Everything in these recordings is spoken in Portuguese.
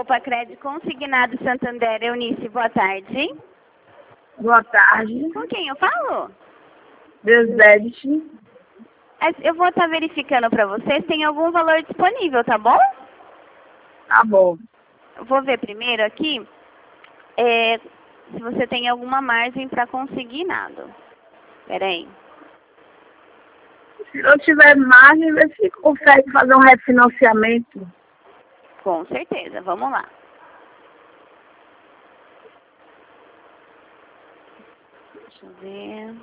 Poupa Crédito Consignado Santander, Eunice, boa tarde. Boa tarde. Com quem eu falo? Desdete. Eu vou estar verificando para vocês, tem algum valor disponível, tá bom? Tá bom. Eu vou ver primeiro aqui se você tem alguma margem para consignado. Espera aí. Se não tiver margem, vê se consegue fazer um refinanciamento. Com certeza, vamos lá. Deixa eu ver.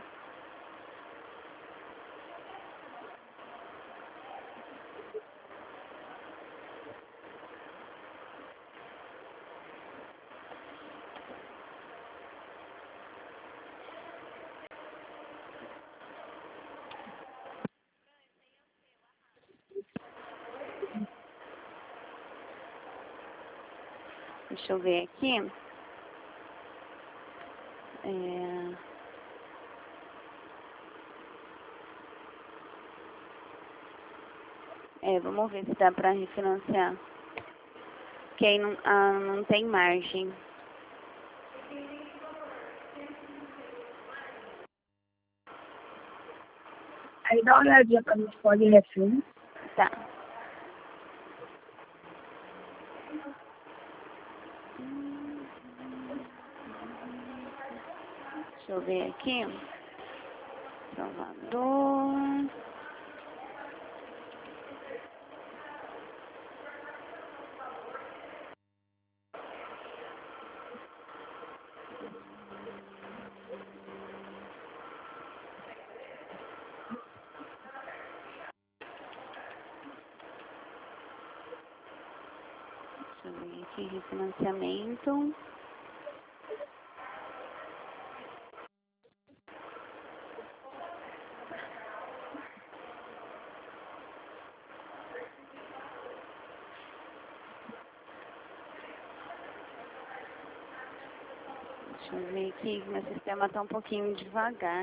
Deixa eu ver aqui. Vamos ver se dá para refinanciar. Porque aí não tem margem. Aí dá uma olhadinha pra gente pode refinanciar. Tá. Deixa eu ver aqui. Salvador. Deixa eu ver aqui, refinanciamento. Deixa eu ver aqui, meu sistema está um pouquinho devagar.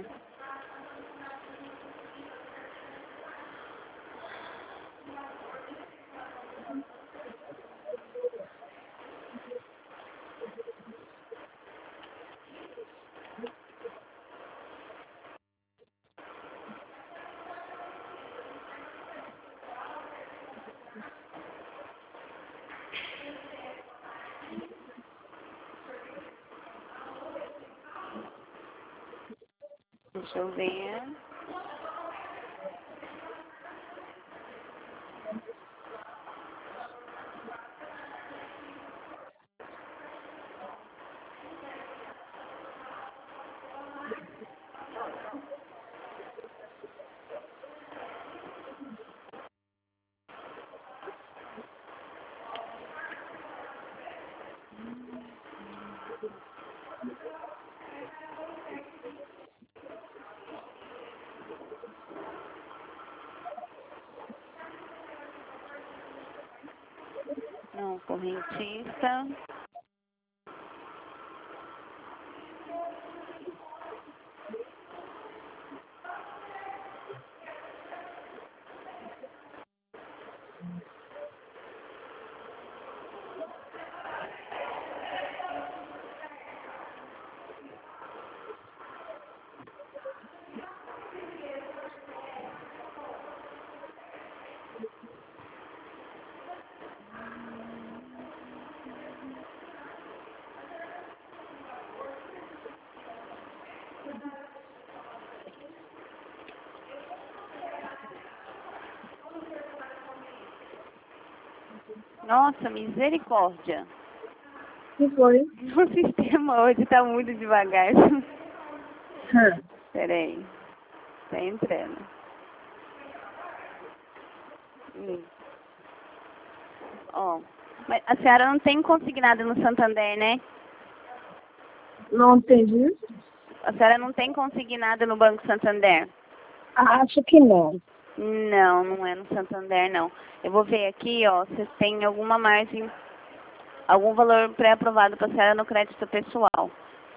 Deixa eu ver. Não, correntista. Nossa, misericórdia. Que foi? O sistema hoje está muito devagar. Peraí. Tá entrando. Ó, mas a senhora não tem consignado no Santander, né? Não entendi. A senhora não tem consignado no Banco Santander? Acho que não. Não, não é no Santander, não. Eu vou ver aqui, ó, se tem alguma margem, algum valor pré-aprovado para a senhora no crédito pessoal.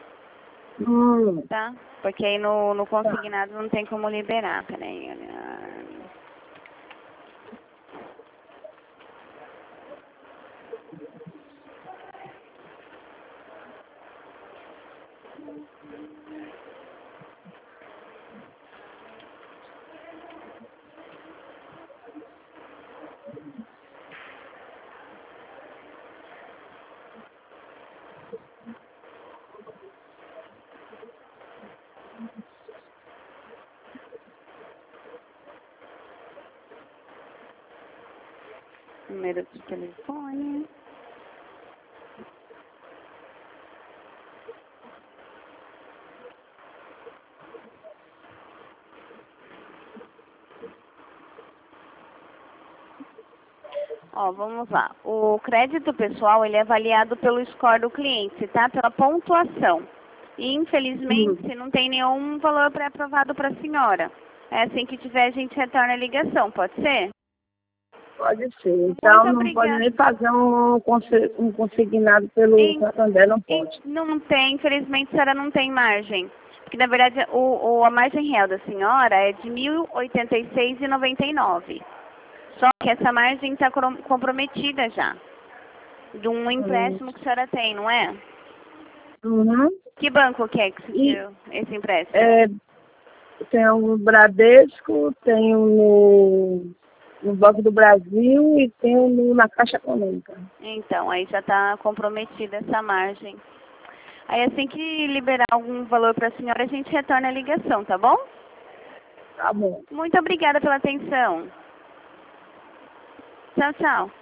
Tá? Porque aí no consignado não tem como liberar. Peraí, olha. Número de telefone. Ó, vamos lá. O crédito pessoal, ele é avaliado pelo score do cliente, tá? Pela pontuação. E, infelizmente, não tem nenhum valor pré-aprovado para a senhora. É assim que tiver, a gente retorna a ligação, pode ser? Pode ser. Então não obrigada. pode nem fazer um consignado pelo Santander, não pode. Não tem, infelizmente a senhora não tem margem. Porque na verdade a margem real da senhora é de R$ 1.086,99. Só que essa margem está comprometida já. De um empréstimo que a senhora tem, não é? Uhum. Que banco que é que você tirou esse empréstimo? Tenho no Bradesco, tenho no Banco do Brasil e tenho na Caixa Econômica. Então, aí já está comprometida essa margem. Aí assim que liberar algum valor para a senhora, a gente retorna a ligação, tá bom? Tá bom. Muito obrigada pela atenção. Tchau, tchau.